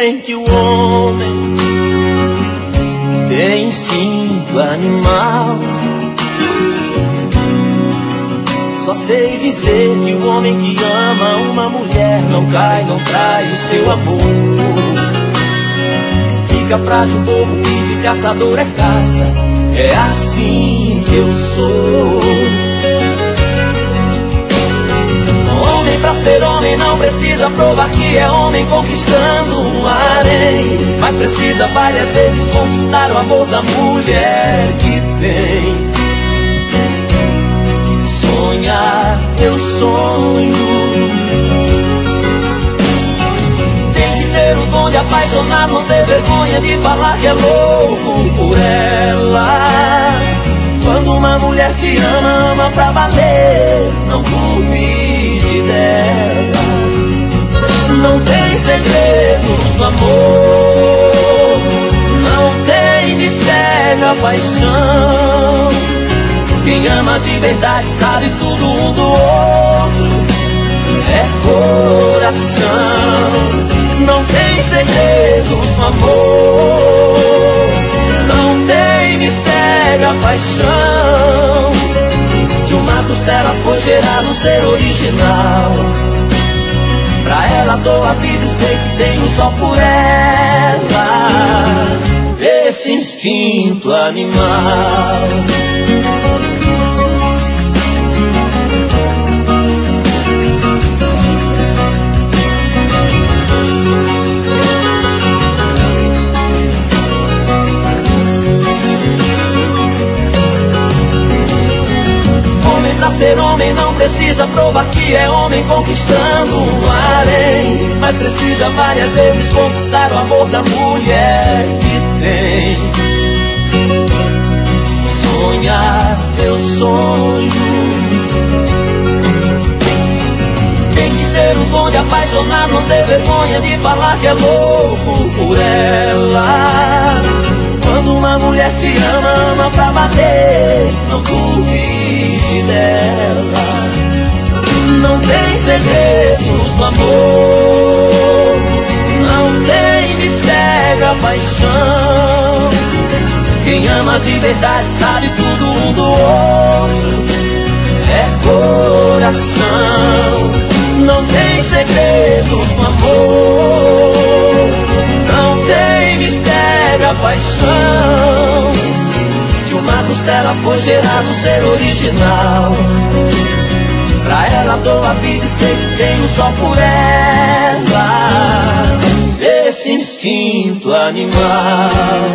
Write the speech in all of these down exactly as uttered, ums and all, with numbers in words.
bem que o homem tem instinto animal. Só sei dizer que o homem que ama uma mulher não cai, não trai o seu amor. Fica frágil como que de caçador é caça. É assim que eu sou. Homem pra ser homem não precisa provar que é homem conquistando um harém, mas precisa várias vezes conquistar o amor da mulher que tem. Sonhar, eu sonho. Tem que ter o dom de apaixonar, não ter vergonha de falar que é louco por ela. Quando uma mulher te ama, ama pra valer, não duvide dela. Não tem segredos do amor, não tem mistério, a paixão. Quem ama de verdade sabe tudo um do outro, é coração. Não tem segredos no amor, não tem mistério, a paixão. De uma costela foi gerado um ser original. Pra ela dou a vida e sei que tenho só por ela esse instinto animal. Pra ser homem não precisa provar que é homem conquistando um harém, mas precisa várias vezes conquistar o amor da mulher que tem. Sonhar, eu sonho. Tem que ter o dom de apaixonar, não ter vergonha de falar que é louco por ela. Quando uma mulher te ama, ama pra valer, não duvide dela. Não tem segredos no amor, não tem mistério, a paixão. Quem ama de verdade sabe tudo um do outro, é coração. Não tem segredos no amor, não tem mistério, a paixão. De uma costela foi gerado um ser original. Pra ela dou a vida e sei que tenho só por ela esse instinto animal.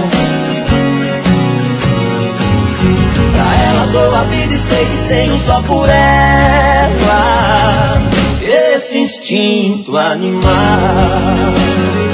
Pra ela dou a vida e sei que tenho só por ela esse instinto animal.